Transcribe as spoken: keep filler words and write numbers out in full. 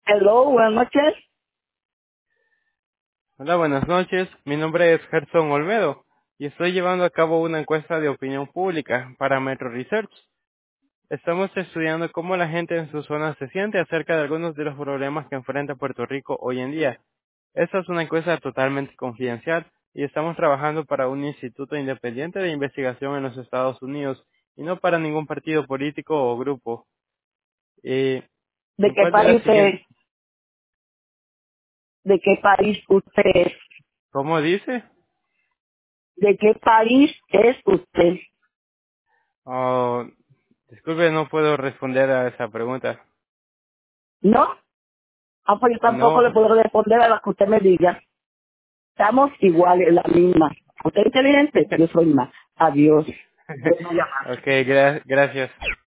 Hello, buenas noches. Hola, buenas noches. Mi nombre es Gerson Olmedo y estoy llevando a cabo una encuesta de opinión pública para Metro Research. Estamos estudiando cómo la gente en su zona se siente acerca de algunos de los problemas que enfrenta Puerto Rico hoy en día. Esta es una encuesta totalmente confidencial y estamos trabajando para un instituto independiente de investigación en los Estados Unidos y no para ningún partido político o grupo. Eh, ¿De ¿En qué cuál de país las usted siguientes? es? ¿De qué país usted es? ¿Cómo dice? ¿De qué país es usted? Oh, disculpe, no puedo responder a esa pregunta. ¿No? Ah, pues yo tampoco le No. puedo responder a lo que usted me diga. Estamos iguales, la misma. Usted es inteligente, pero yo soy más. Adiós. Bueno, llamar. Ok, gra- gracias.